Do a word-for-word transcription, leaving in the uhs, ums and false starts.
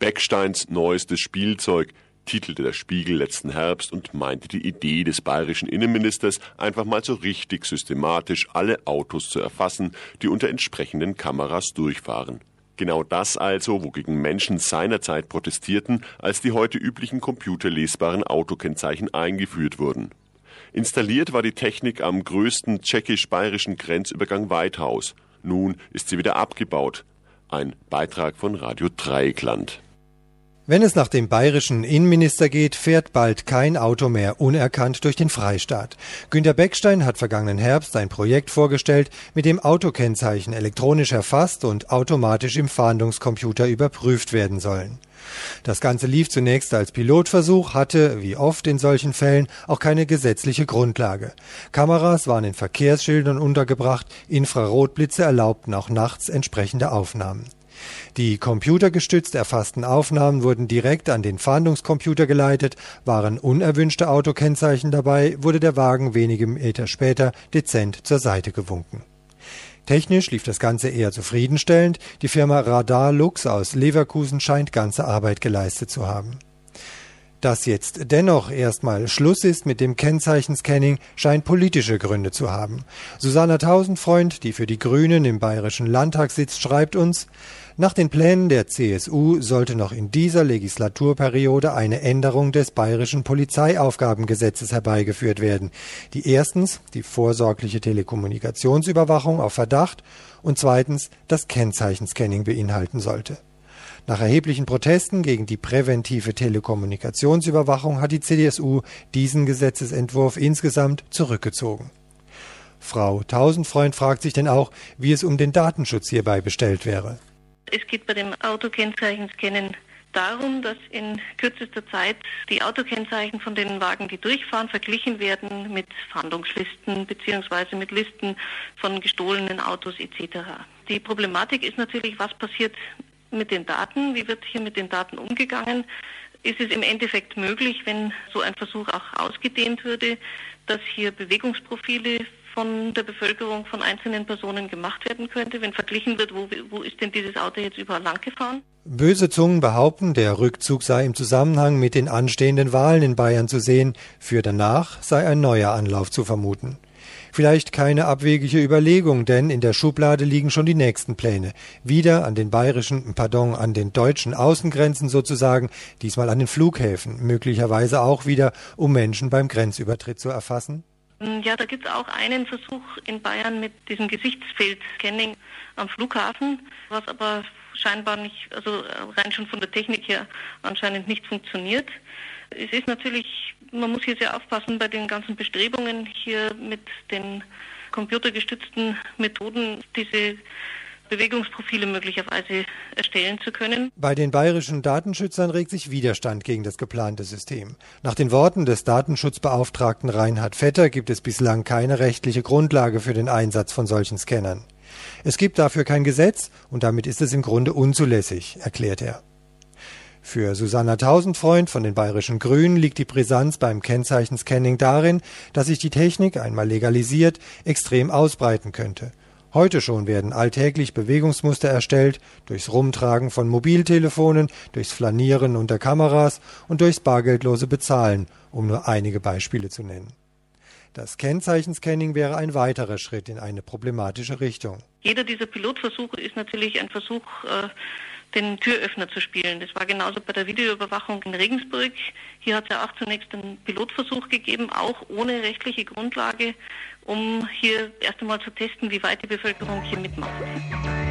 Becksteins neuestes Spielzeug, titelte der Spiegel letzten Herbst und meinte die Idee des bayerischen Innenministers, einfach mal so richtig systematisch alle Autos zu erfassen, die unter entsprechenden Kameras durchfahren. Genau das also, wogegen Menschen seinerzeit protestierten, als die heute üblichen computerlesbaren Autokennzeichen eingeführt wurden. Installiert war die Technik am größten tschechisch-bayerischen Grenzübergang Weithaus. Nun ist sie wieder abgebaut. Ein Beitrag von Radio Dreieckland. Wenn es nach dem bayerischen Innenminister geht, fährt bald kein Auto mehr unerkannt durch den Freistaat. Günter Beckstein hat vergangenen Herbst ein Projekt vorgestellt, mit dem Autokennzeichen elektronisch erfasst und automatisch im Fahndungscomputer überprüft werden sollen. Das Ganze lief zunächst als Pilotversuch, hatte, wie oft in solchen Fällen, auch keine gesetzliche Grundlage. Kameras waren in Verkehrsschildern untergebracht, Infrarotblitze erlaubten auch nachts entsprechende Aufnahmen. Die computergestützt erfassten Aufnahmen wurden direkt an den Fahndungscomputer geleitet, waren unerwünschte Autokennzeichen dabei, wurde der Wagen wenige Meter später dezent zur Seite gewunken. Technisch lief das Ganze eher zufriedenstellend, die Firma Radar Lux aus Leverkusen scheint ganze Arbeit geleistet zu haben. Dass jetzt dennoch erstmal Schluss ist mit dem Kennzeichenscanning, scheint politische Gründe zu haben. Susanna Tausendfreund, die für die Grünen im Bayerischen Landtag sitzt, schreibt uns: Nach den Plänen der C S U sollte noch in dieser Legislaturperiode eine Änderung des Bayerischen Polizeiaufgabengesetzes herbeigeführt werden, die erstens die vorsorgliche Telekommunikationsüberwachung auf Verdacht und zweitens das Kennzeichenscanning beinhalten sollte. Nach erheblichen Protesten gegen die präventive Telekommunikationsüberwachung hat die C D S U diesen Gesetzesentwurf insgesamt zurückgezogen. Frau Tausendfreund fragt sich denn auch, wie es um den Datenschutz hierbei bestellt wäre. Es geht bei dem Autokennzeichenscannen darum, dass in kürzester Zeit die Autokennzeichen von den Wagen, die durchfahren, verglichen werden mit Fahndungslisten bzw. mit Listen von gestohlenen Autos et cetera. Die Problematik ist natürlich, was passiert mit den Daten, wie wird hier mit den Daten umgegangen? Ist es im Endeffekt möglich, wenn so ein Versuch auch ausgedehnt würde, dass hier Bewegungsprofile von der Bevölkerung, von einzelnen Personen gemacht werden könnte, wenn verglichen wird, wo, wo ist denn dieses Auto jetzt überall lang gefahren? Böse Zungen behaupten, der Rückzug sei im Zusammenhang mit den anstehenden Wahlen in Bayern zu sehen, für danach sei ein neuer Anlauf zu vermuten. Vielleicht keine abwegige Überlegung, denn in der Schublade liegen schon die nächsten Pläne. Wieder an den bayerischen, pardon, an den deutschen Außengrenzen sozusagen, diesmal an den Flughäfen, möglicherweise auch wieder, um Menschen beim Grenzübertritt zu erfassen. Ja, da gibt es auch einen Versuch in Bayern mit diesem Gesichtsfeld-Scanning am Flughafen, was aber scheinbar nicht, also rein schon von der Technik her anscheinend nicht funktioniert. Es ist natürlich, man muss hier sehr aufpassen bei den ganzen Bestrebungen, hier mit den computergestützten Methoden diese Bewegungsprofile möglicherweise erstellen zu können. Bei den bayerischen Datenschützern regt sich Widerstand gegen das geplante System. Nach den Worten des Datenschutzbeauftragten Reinhard Vetter gibt es bislang keine rechtliche Grundlage für den Einsatz von solchen Scannern. Es gibt dafür kein Gesetz und damit ist es im Grunde unzulässig, erklärt er. Für Susanna Tausendfreund von den Bayerischen Grünen liegt die Brisanz beim Kennzeichenscanning darin, dass sich die Technik, einmal legalisiert, extrem ausbreiten könnte. Heute schon werden alltäglich Bewegungsmuster erstellt, durchs Rumtragen von Mobiltelefonen, durchs Flanieren unter Kameras und durchs bargeldlose Bezahlen, um nur einige Beispiele zu nennen. Das Kennzeichenscanning wäre ein weiterer Schritt in eine problematische Richtung. Jeder dieser Pilotversuche ist natürlich ein Versuch, äh, den Türöffner zu spielen. Das war genauso bei der Videoüberwachung in Regensburg. Hier hat es ja auch zunächst einen Pilotversuch gegeben, auch ohne rechtliche Grundlage, um hier erst einmal zu testen, wie weit die Bevölkerung hier mitmacht.